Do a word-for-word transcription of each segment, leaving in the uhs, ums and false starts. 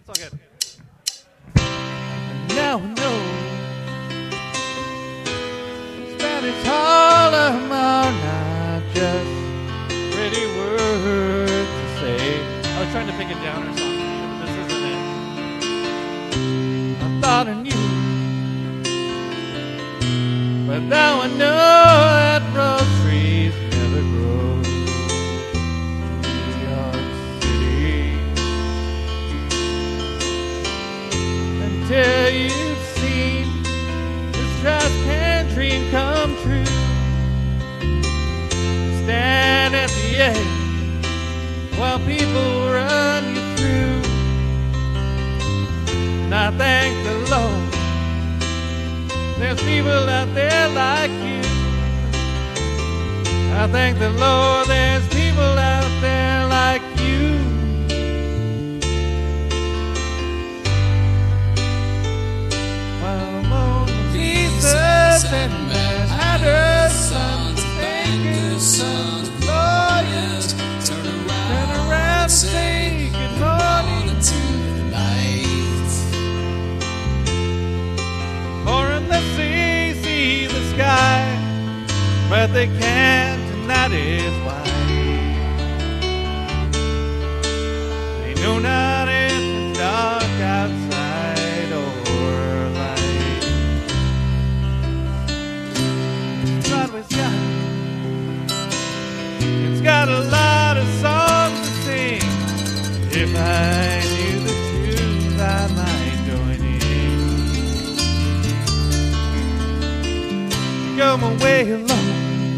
all good. Now I know Spanish Harlem are not just pretty words to say. I was trying to pick a downer song for you, but this isn't it. I thought I knew, but now I know that rose trees never grow in New York City. Until you've seen this trash can dream come true. Stand at the edge while people run you through. And I thank the Lord there's people out there like you. I thank the Lord there's people out there like you. While Mona Lisa's and Mad Hatter's sons, bankers, sons, lawyers turn around, turn around and say good morning to the night. For unless they see the sky, but they can't, and that is why they know not if it's dark outside or light. Broadway's got, it's got a lot of songs to sing. If I knew the truth, I might join in. Go my way alone,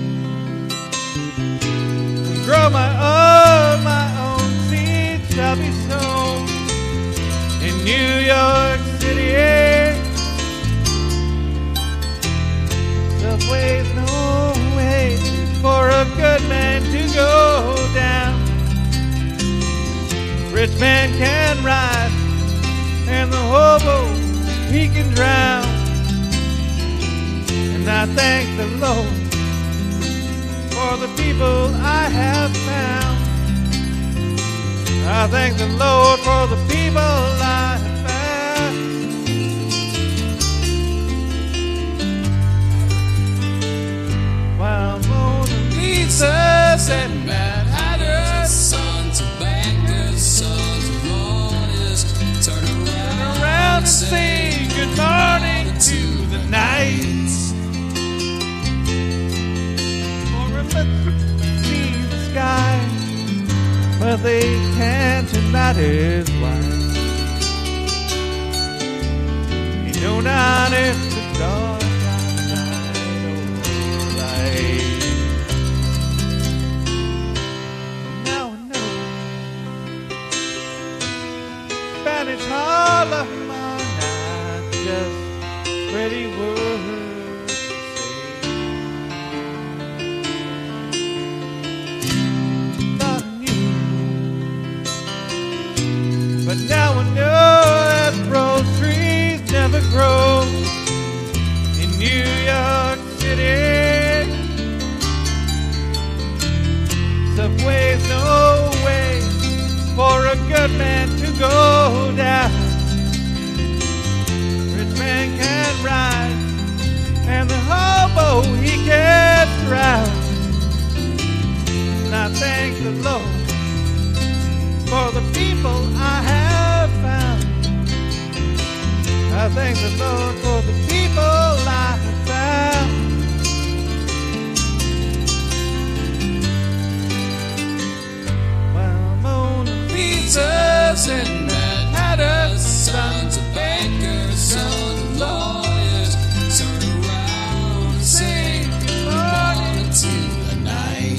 grow my own, my own seed shall be sown in New York City. Subway's no way for a good man to go down. Rich man can ride, and the hobo he can drown. And I thank the Lord for the people I have found. I thank the Lord for the people I have found. While Mona Lisa's and Mad Hatter's sons of bankers, sons of lawyers turn around, turn around and say good morning to the night. See the sky, but they can't, and that is why they know not if it's dark outside or light. Now I know Spanish Harlem are not just pretty words. But now I know that rose trees never grow in New York City. Subway's no way for a good man to go down. Rich man can't ride, and the hobo he can't drown. And I thank the Lord for the people I have found. I thank the Lord for the people I have found. While Mona Lisa's and Mad Hatter's sons of bankers, sons of lawyers turn around and sing good morning to the night.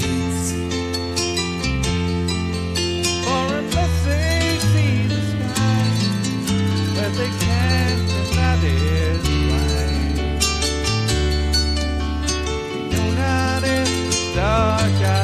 They can't, and that is why they know not if it's dark out.